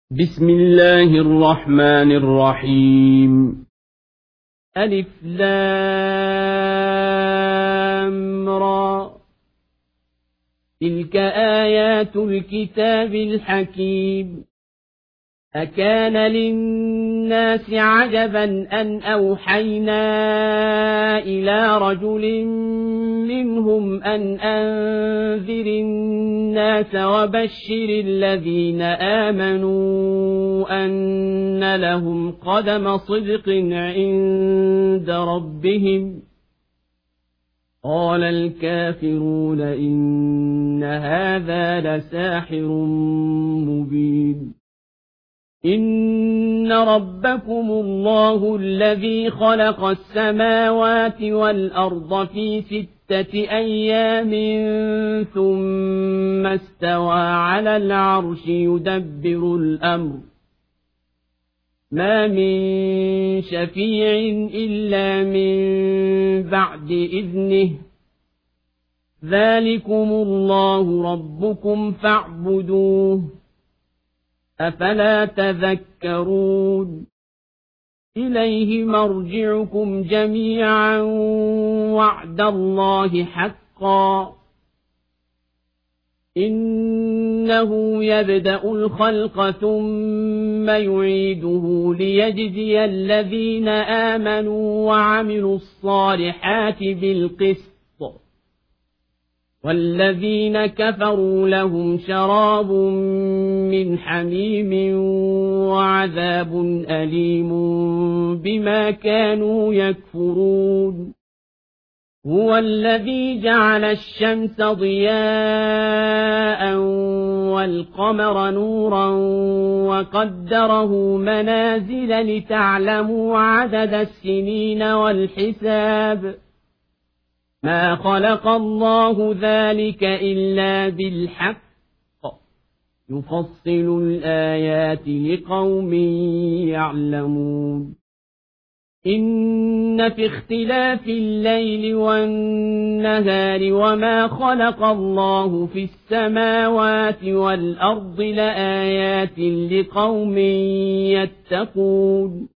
بسم الله الرحمن الرحيم. ألف لام را. تلك آيات الكتاب الحكيم. أكان للناس عجبا أن أوحينا إلى رجل منهم أن أنذر الناس وبشر الذين آمنوا أن لهم قدم صدق عند ربهم. قال الكافرون إن هذا لساحر مبين. إن ربكم الله الذي خلق السماوات والأرض في 6 أيام ثم استوى على العرش يدبر الأمر. ما من شفيع إلا من بعد إذنه. ذلكم الله ربكم فاعبدوه. أفلا تذكرون. إليه مرجعكم جميعا وعد الله حقا. إنه يبدأ الخلق ثم يعيده ليجزي الذين آمنوا وعملوا الصالحات بالقسط، والذين كفروا لهم شراب من حميم وعذاب أليم بما كانوا يكفرون. هو الذي جعل الشمس ضياء والقمر نورا وقدره منازل لتعلموا عدد السنين والحساب. ما خلق الله ذلك إلا بالحق. يفصل الآيات لقوم يعلمون. إن في اختلاف الليل والنهار وما خلق الله في السماوات والأرض لآيات لقوم يتقون.